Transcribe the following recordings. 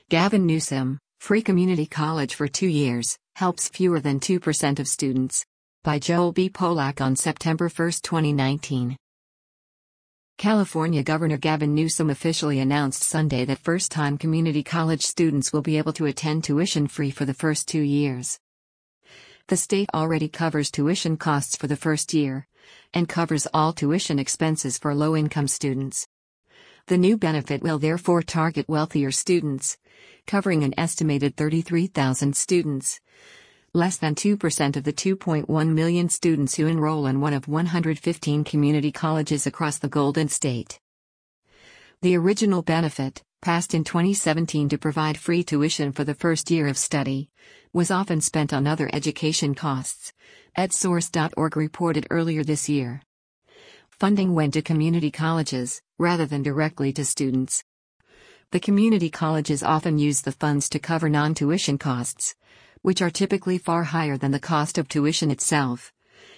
Gavin Newsom, free community college for 2 years, helps fewer than 2% of students. By Joel B. Polak on September 1, 2019. California Governor Gavin Newsom officially announced Sunday that first-time community college students will be able to attend tuition-free for the first 2 years. The state already covers tuition costs for the first year, and covers all tuition expenses for low-income students. The new benefit will therefore target wealthier students, covering an estimated 33,000 students. Less than 2% of the 2.1 million students who enroll in one of 115 community colleges across the Golden State. The original benefit, passed in 2017 to provide free tuition for the first year of study, was often spent on other education costs, EdSource.org reported earlier this year. Funding went to community colleges, rather than directly to students. The community colleges often use the funds to cover non-tuition costs, which are typically far higher than the cost of tuition itself.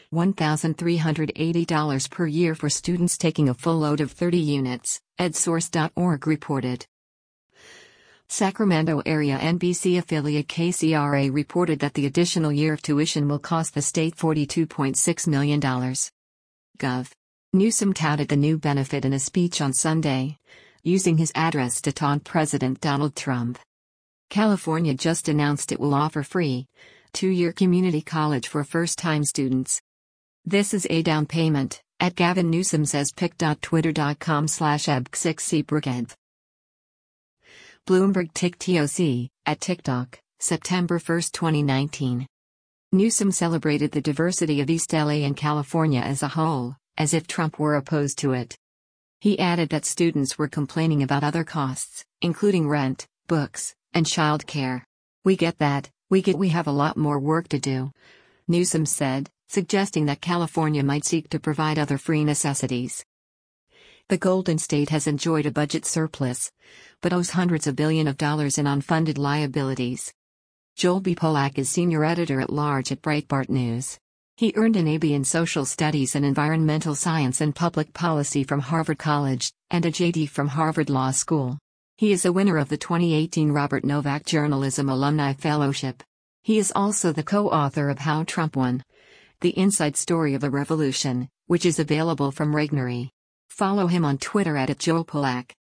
$1,380 per year for students taking a full load of 30 units, EdSource.org reported. Sacramento area NBC affiliate KCRA reported that the additional year of tuition will cost the state $42.6 million. Gov. Newsom touted the new benefit in a speech on Sunday, using his address to taunt President Donald Trump. California just announced it will offer free, 2-year community college for first-time students. This is a down payment, at Gavin Newsom says pic.twitter.com/ebk6cbrookenv. Bloomberg TikTok, at TikTok, September 1, 2019. Newsom celebrated the diversity of East LA and California as a whole, as if Trump were opposed to it. He added that students were complaining about other costs, including rent, books, and child care. We get that, we have a lot more work to do, Newsom said, suggesting that California might seek to provide other free necessities. The Golden State has enjoyed a budget surplus, but owes hundreds of billions of dollars in unfunded liabilities. Joel B. Polak is senior editor-at-large at Breitbart News. He earned an AB in Social Studies and Environmental Science and Public Policy from Harvard College, and a JD from Harvard Law School. He is a winner of the 2018 Robert Novak Journalism Alumni Fellowship. He is also the co-author of How Trump Won: The Inside Story of a Revolution, which is available from Regnery. Follow him on Twitter @JoelPolak.